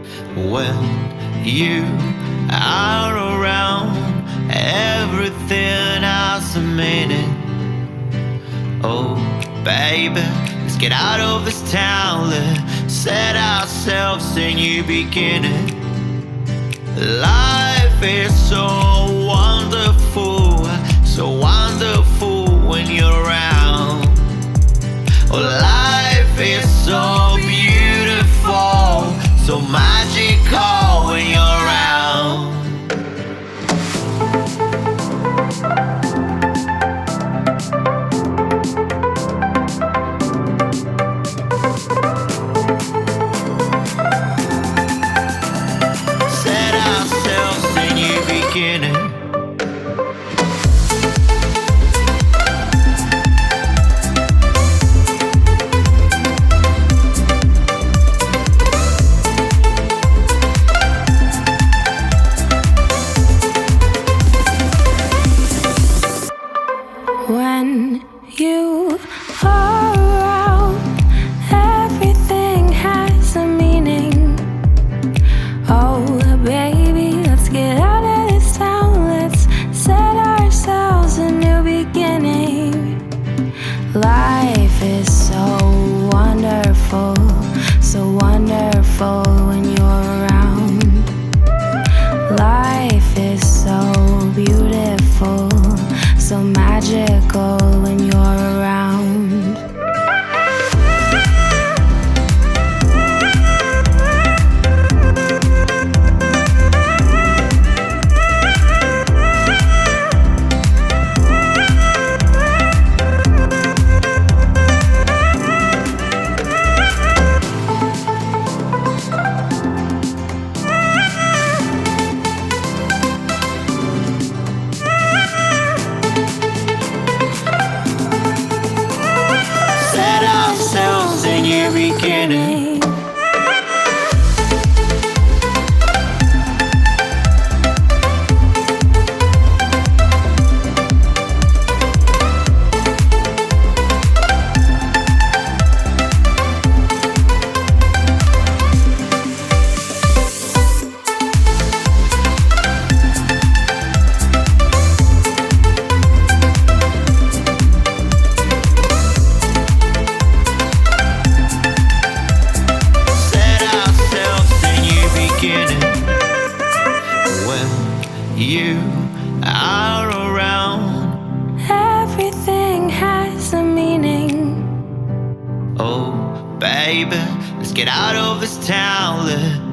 When you are around, everything has a meaning. Oh, baby, let's get out of this town. Let's set ourselves a new beginning. Life is so wonderful when you're around. Oh, life is so beautiful, so magical when you're around. Set ourselves a new beginning. When you are around, everything has a meaning. Oh, baby, let's get out of this town. Let's set ourselves a new beginning. Life is so wonderful when you're around. Life is so beautiful, so magical when you're around. Set ourselves a new beginning. You are around, Everything has a meaning. oh baby, let's get out of this town.